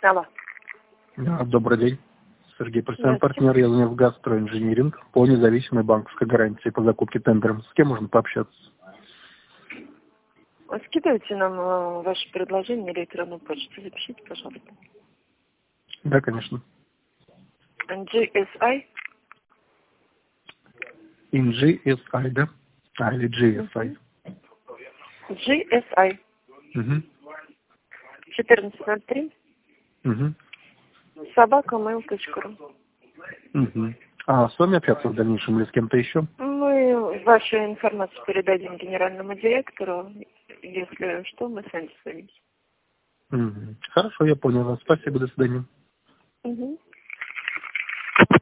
Алло. Добрый день. Сергей Пресвян, Здравствуйте. партнер Елневгазстроинжиниринг по независимой банковской гарантии по закупке тендером. С кем можно пообщаться? Скидывайте нам ваше предложение на электронную почту. Запишите, пожалуйста. Да, конечно. GSI. GSI, да? Или GSI. GSI. Угу. 1403. Угу. @mail.ru. Угу. А с вами общаться в дальнейшем или с кем-то еще? Мы вашу информацию передадим генеральному директору. Если что, мы с вами свяжемся. Угу. Хорошо, я понял вас. Спасибо, до свидания. Угу.